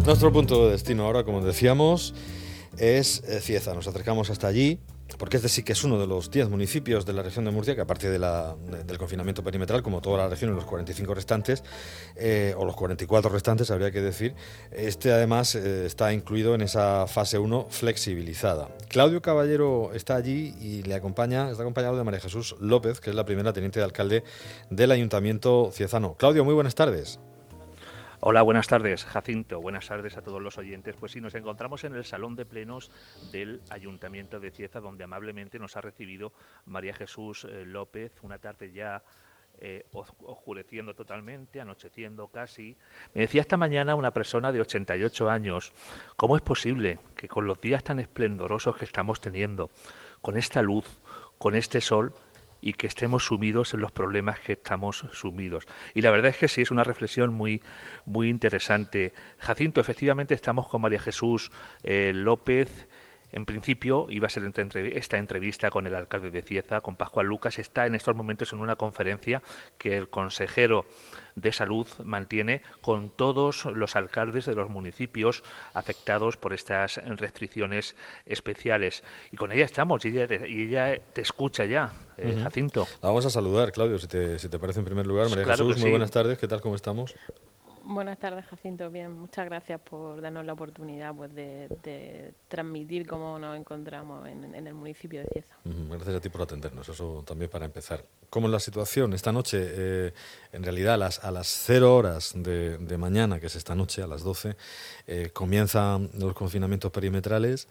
Nuestro punto de destino ahora, como decíamos, es Cieza. Nos acercamos hasta allí, porque este sí que es uno de los 10 municipios de la región de Murcia, que aparte del confinamiento perimetral, como toda la región, en los 45 restantes, o los 44 restantes, habría que decir, este además está incluido en esa fase 1 flexibilizada. Claudio Caballero está allí y está acompañado de María Jesús López, que es la primera teniente de alcalde del Ayuntamiento ciezano. Claudio, muy buenas tardes. Hola, buenas tardes, Jacinto. Buenas tardes a todos los oyentes. Pues sí, nos encontramos en el Salón de Plenos del Ayuntamiento de Cieza, donde amablemente nos ha recibido María Jesús López, una tarde ya oscureciendo totalmente, anocheciendo casi. Me decía esta mañana una persona de 88 años, ¿cómo es posible que con los días tan esplendorosos que estamos teniendo, con esta luz, con este sol, y que estemos sumidos en los problemas que estamos sumidos? Y la verdad es que sí, es una reflexión muy interesante. Jacinto, efectivamente estamos con María Jesús López. En principio iba a ser esta entrevista con el alcalde de Cieza, con Pascual Lucas. Está en estos momentos en una conferencia que el consejero de Salud mantiene con todos los alcaldes de los municipios afectados por estas restricciones especiales. Y con ella estamos, y ella te escucha ya, Uh-huh. Jacinto. Vamos a saludar, Claudio, si te parece en primer lugar. Pues María claro que Jesús, muy sí. buenas tardes, ¿qué tal, cómo estamos? Buenas tardes, Jacinto. Bien, muchas gracias por darnos la oportunidad de transmitir cómo nos encontramos en el municipio de Cieza. Gracias a ti por atendernos, eso también para empezar. ¿Cómo es la situación esta noche? En realidad a las 0 horas de mañana, que es esta noche, a las 12, comienzan los confinamientos perimetrales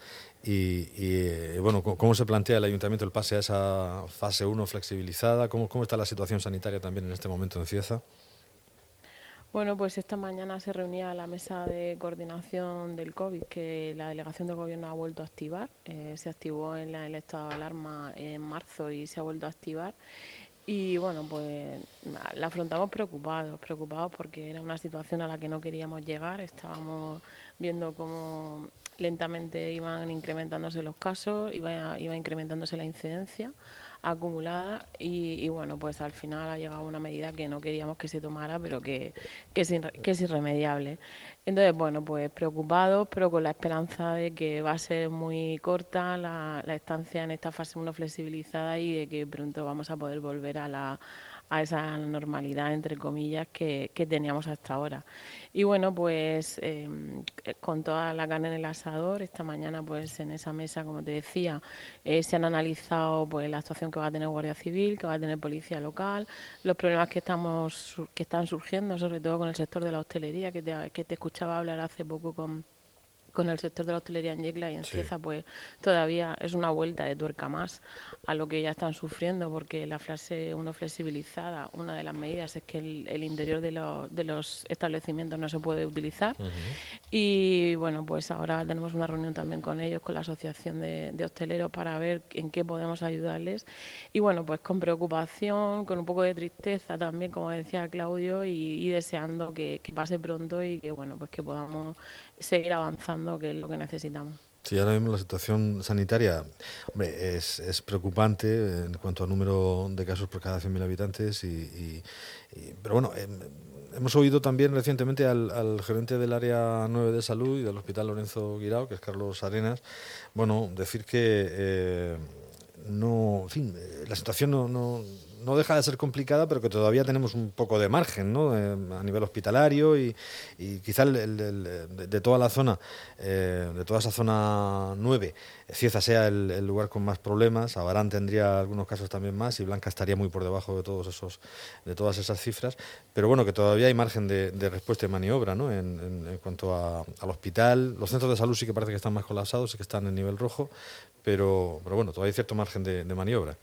y bueno, ¿cómo se plantea el Ayuntamiento el pase a esa fase 1 flexibilizada? ¿Cómo está la situación sanitaria también en este momento en Cieza? Bueno, pues esta mañana se reunía la mesa de coordinación del COVID, que la delegación del gobierno ha vuelto a activar. Se activó en el estado de alarma en marzo y se ha vuelto a activar. Y bueno, pues la afrontamos preocupados porque era una situación a la que no queríamos llegar. Estábamos viendo cómo lentamente iban incrementándose los casos, iba incrementándose la incidencia acumulada y bueno, pues al final ha llegado una medida que no queríamos que se tomara, pero que es irremediable. Entonces, bueno, pues preocupados, pero con la esperanza de que va a ser muy corta la estancia en esta fase 1 flexibilizada y de que pronto vamos a poder volver a esa normalidad, entre comillas, que teníamos hasta ahora. Y bueno, pues con toda la carne en el asador, esta mañana pues en esa mesa, como te decía, se han analizado pues la actuación que va a tener Guardia Civil, que va a tener Policía Local, los problemas que están surgiendo, sobre todo con el sector de la hostelería, que te escuchaba hablar hace poco con el sector de la hostelería en Yecla y en Sí. Cieza, pues todavía es una vuelta de tuerca más a lo que ya están sufriendo, porque la fase 1 flexibilizada, una de las medidas es que el interior de los establecimientos no se puede utilizar. Uh-huh. Y bueno, pues ahora tenemos una reunión también con ellos, con la Asociación de Hosteleros, para ver en qué podemos ayudarles. Y bueno, pues con preocupación, con un poco de tristeza también, como decía Claudio, y deseando que pase pronto y que bueno, pues que podamos seguir avanzando, que es lo que necesitamos. Sí, ahora mismo la situación sanitaria, hombre, es preocupante en cuanto al número de casos por cada 100.000 habitantes, pero bueno, hemos oído también recientemente al gerente del área 9 de salud y del Hospital Lorenzo Guirao, que es Carlos Arenas, bueno, decir que no, en fin, la situación no deja de ser complicada, pero que todavía tenemos un poco de margen, ¿no? A nivel hospitalario y quizá de toda la zona, de toda esa zona 9, Cieza sea el lugar con más problemas. Abarán tendría algunos casos también más y Blanca estaría muy por debajo de todas esas cifras, pero bueno, que todavía hay margen de respuesta y maniobra, ¿no? En cuanto al hospital. Los centros de salud sí que parece que están más colapsados, sí que están en nivel rojo, pero bueno, todavía hay cierto margen de maniobra.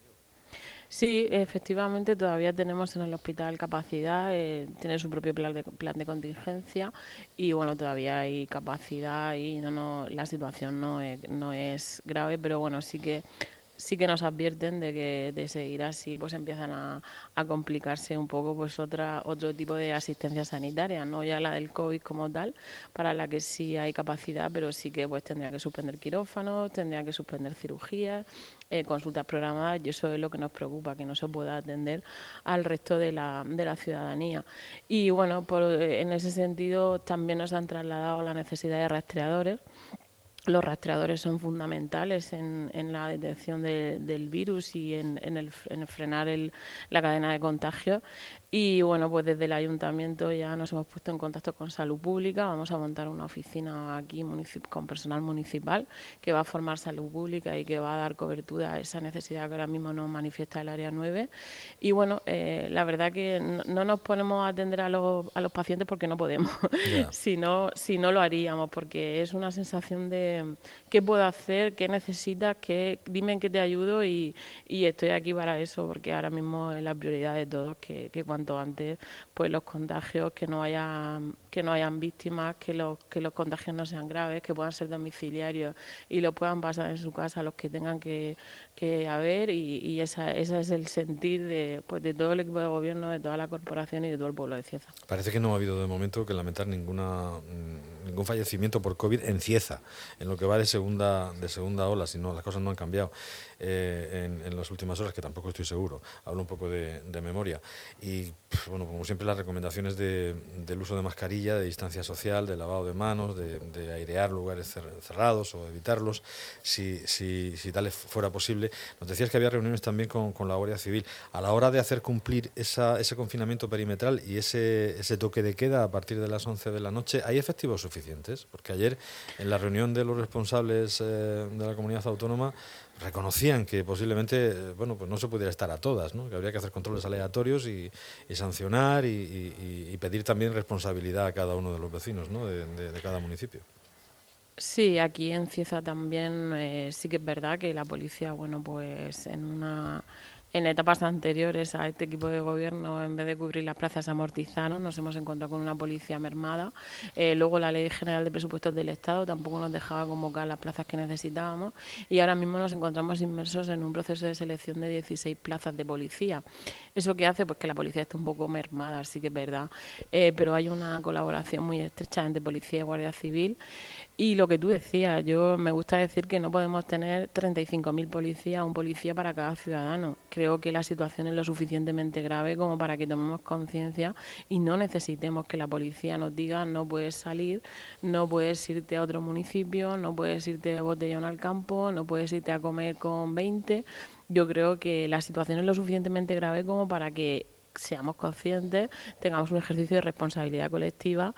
Sí, efectivamente todavía tenemos en el hospital capacidad, tiene su propio plan de contingencia y bueno, todavía hay capacidad y la situación no es grave, pero bueno, sí que sí que nos advierten de que de seguir así pues empiezan a complicarse un poco pues otro tipo de asistencia sanitaria, no ya la del COVID como tal, para la que sí hay capacidad, pero sí que pues tendría que suspender quirófanos, tendría que suspender cirugías, consultas programadas, y eso es lo que nos preocupa, que no se pueda atender al resto de la ciudadanía. Y bueno, en ese sentido también nos han trasladado la necesidad de rastreadores. Los rastreadores son fundamentales en la detección del virus y en frenar la cadena de contagio. Y bueno, pues desde el ayuntamiento ya nos hemos puesto en contacto con Salud Pública. Vamos a montar una oficina aquí con personal municipal que va a formar Salud Pública y que va a dar cobertura a esa necesidad que ahora mismo nos manifiesta el Área 9. Y bueno, la verdad que no nos ponemos a atender a los pacientes porque no podemos. Ya. Si no lo haríamos, porque es una sensación de qué puedo hacer, qué necesitas, dime en qué te ayudo, y estoy aquí para eso, porque ahora mismo es la prioridad de todos que cuanto antes pues los contagios, que no hayan víctimas, que los contagios no sean graves, que puedan ser domiciliarios y lo puedan pasar en su casa los que tengan que haber, y ese es el sentir de todo el equipo de gobierno, de toda la corporación y de todo el pueblo de Cieza. Parece que no ha habido de momento que lamentar ningún fallecimiento por COVID en Cieza, en lo que va de segunda ola, si no, las cosas no han cambiado en las últimas horas, que tampoco estoy seguro. Hablo un poco de memoria. Y bueno, como siempre, las recomendaciones del uso de mascarilla, de distancia social, de lavado de manos, de airear lugares cerrados o evitarlos, si tal fuera posible. Nos decías que había reuniones también con la Guardia Civil. A la hora de hacer cumplir ese confinamiento perimetral y ese toque de queda a partir de las 11 de la noche, ¿hay efectivos suficientes? Porque ayer, en la reunión de los responsables de la comunidad autónoma, reconocían que posiblemente pues no se pudiera estar a todas, ¿no? Que habría que hacer controles aleatorios y sancionar y pedir también responsabilidad a cada uno de los vecinos, ¿no? de cada municipio. Sí, aquí en Cieza también sí que es verdad que la policía, bueno, pues en etapas anteriores a este equipo de gobierno, en vez de cubrir las plazas, amortizaron. Nos hemos encontrado con una policía mermada. Luego la Ley General de Presupuestos del Estado tampoco nos dejaba convocar las plazas que necesitábamos, y ahora mismo nos encontramos inmersos en un proceso de selección de 16 plazas de policía. ¿Eso qué hace? Pues que la policía esté un poco mermada, sí que es verdad. Pero hay una colaboración muy estrecha entre policía y Guardia Civil. Y lo que tú decías, yo me gusta decir que no podemos tener 35.000 policías, un policía para cada ciudadano. Creo que la situación es lo suficientemente grave como para que tomemos conciencia y no necesitemos que la policía nos diga no puedes salir, no puedes irte a otro municipio, no puedes irte de botellón al campo, no puedes irte a comer con 20. Yo creo que la situación es lo suficientemente grave como para que seamos conscientes, tengamos un ejercicio de responsabilidad colectiva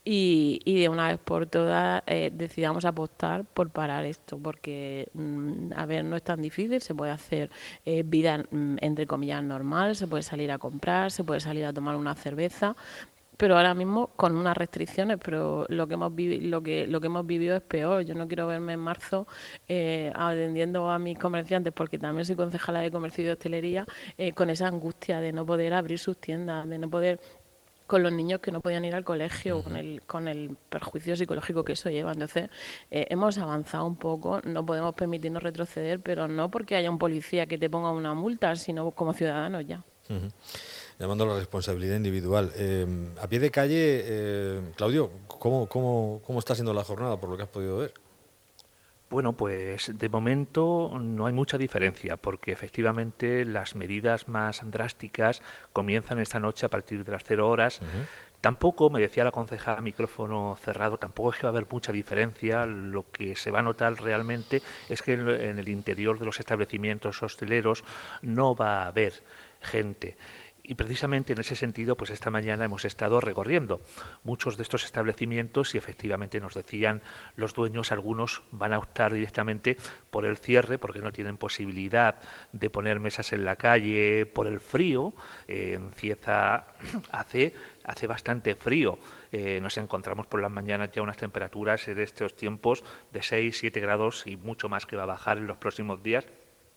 y de una vez por todas decidamos apostar por parar esto, porque a ver, no es tan difícil, se puede hacer vida entre comillas normal, se puede salir a comprar, se puede salir a tomar una cerveza, pero ahora mismo con unas restricciones, pero lo que hemos vivido es peor. Yo no quiero verme en marzo atendiendo a mis comerciantes, porque también soy concejala de comercio y de hostelería, con esa angustia de no poder abrir sus tiendas, de no poder, con los niños que no podían ir al colegio, con el perjuicio psicológico que eso lleva. Entonces, hemos avanzado un poco, no podemos permitirnos retroceder, pero no porque haya un policía que te ponga una multa, sino como ciudadanos ya. Uh-huh. Llamando a la responsabilidad individual. A pie de calle, Claudio, ¿cómo está siendo la jornada por lo que has podido ver? Bueno, pues de momento no hay mucha diferencia, porque efectivamente las medidas más drásticas comienzan esta noche a partir de las 0 horas. Uh-huh. Tampoco, me decía la concejala a micrófono cerrado, tampoco es que va a haber mucha diferencia. Lo que se va a notar realmente es que en el interior de los establecimientos hosteleros no va a haber gente. Y precisamente en ese sentido, pues esta mañana hemos estado recorriendo muchos de estos establecimientos y efectivamente nos decían los dueños, algunos van a optar directamente por el cierre porque no tienen posibilidad de poner mesas en la calle por el frío. En Cieza hace bastante frío. Nos encontramos por las mañanas ya unas temperaturas en estos tiempos de 6, 7 grados y mucho más que va a bajar en los próximos días.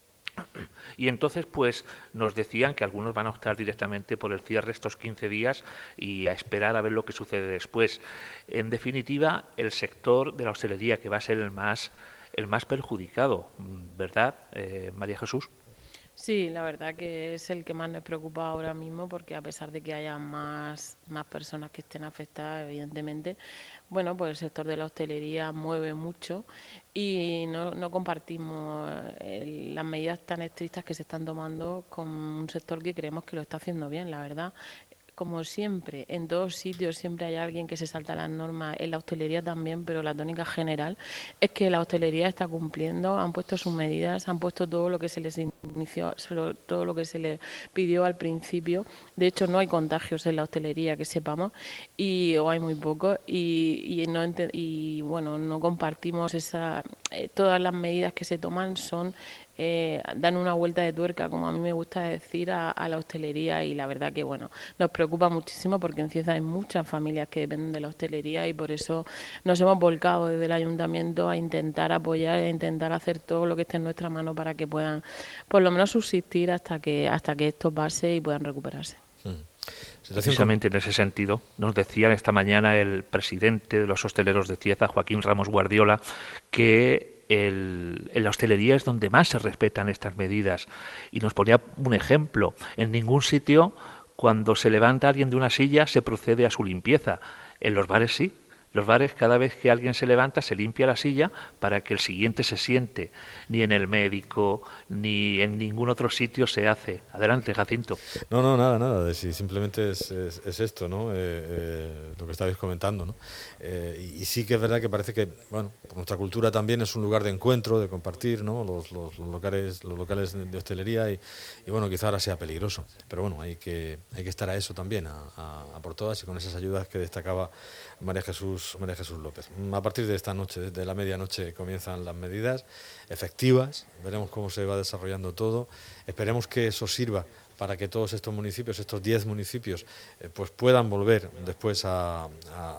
Y entonces pues nos decían que algunos van a optar directamente por el cierre estos 15 días y a esperar a ver lo que sucede después. En definitiva, el sector de la hostelería, que va a ser el más el más perjudicado, ¿verdad, María Jesús? Sí, la verdad que es el que más nos preocupa ahora mismo, porque a pesar de que haya más personas que estén afectadas, evidentemente, bueno, pues el sector de la hostelería mueve mucho y no compartimos las medidas tan estrictas que se están tomando con un sector que creemos que lo está haciendo bien, la verdad. Como siempre, en todos sitios siempre hay alguien que se salta las normas, en la hostelería también, pero la tónica general es que la hostelería está cumpliendo, han puesto sus medidas, han puesto todo lo que se les inició, todo lo que se les pidió al principio. De hecho, no hay contagios en la hostelería, que sepamos, o hay muy pocos, y bueno, no compartimos todas las medidas que se toman son dan una vuelta de tuerca, como a mí me gusta decir, a la hostelería, y la verdad que, bueno, nos preocupa muchísimo porque en Cieza hay muchas familias que dependen de la hostelería y por eso nos hemos volcado desde el ayuntamiento a intentar apoyar, a intentar hacer todo lo que esté en nuestra mano para que puedan, por lo menos, subsistir hasta que esto pase y puedan recuperarse. Precisamente en ese sentido, nos decía esta mañana el presidente de los hosteleros de Cieza, Joaquín Ramos Guardiola, que en la hostelería es donde más se respetan estas medidas. Y nos ponía un ejemplo. En ningún sitio, cuando se levanta alguien de una silla, se procede a su limpieza. En los bares sí. Los bares, cada vez que alguien se levanta, se limpia la silla para que el siguiente se siente. Ni en el médico, ni en ningún otro sitio se hace. Adelante, Jacinto. No, nada. Simplemente es esto, ¿no? Lo que estabais comentando, ¿no? Y sí que es verdad que parece que, bueno, nuestra cultura también es un lugar de encuentro, de compartir, ¿no? Los locales de hostelería y bueno, quizá ahora sea peligroso. Pero bueno, hay que estar a eso también, a por todas, y con esas ayudas que destacaba María Jesús López. A partir de esta noche, de la medianoche, comienzan las medidas efectivas. Veremos cómo se va desarrollando todo. Esperemos que eso sirva para que todos estos municipios, estos 10 municipios, pues puedan volver después a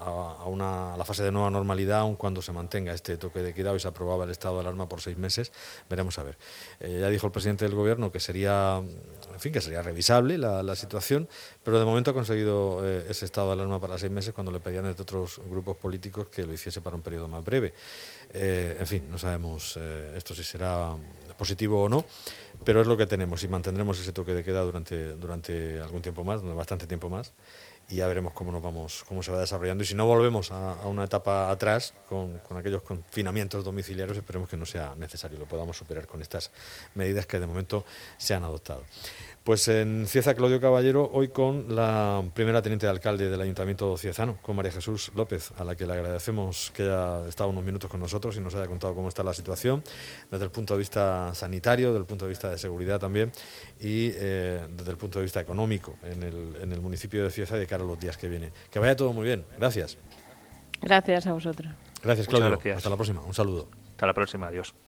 la fase de nueva normalidad, aun cuando se mantenga este toque de queda y se aprobaba el estado de alarma por 6 meses. Veremos a ver. Ya dijo el presidente del gobierno que sería revisable la situación, pero de momento ha conseguido ese estado de alarma para 6 meses, cuando le pedían desde otros grupos políticos que lo hiciese para un periodo más breve. En fin, no sabemos esto si será positivo o no, pero es lo que tenemos y mantendremos ese toque de queda durante algún tiempo más, bastante tiempo más, y ya veremos cómo se va desarrollando, y si no volvemos a una etapa atrás con aquellos confinamientos domiciliarios, esperemos que no sea necesario, lo podamos superar con estas medidas que de momento se han adoptado. Pues en Cieza, Claudio Caballero, hoy con la primera teniente de alcalde del Ayuntamiento ciezano, con María Jesús López, a la que le agradecemos que haya estado unos minutos con nosotros y nos haya contado cómo está la situación, desde el punto de vista sanitario, desde el punto de vista de seguridad también, y desde el punto de vista económico en el municipio de Cieza de cara a los días que vienen. Que vaya todo muy bien. Gracias. Gracias a vosotros. Gracias, Claudio. Muchas gracias. Hasta la próxima. Un saludo. Hasta la próxima. Adiós.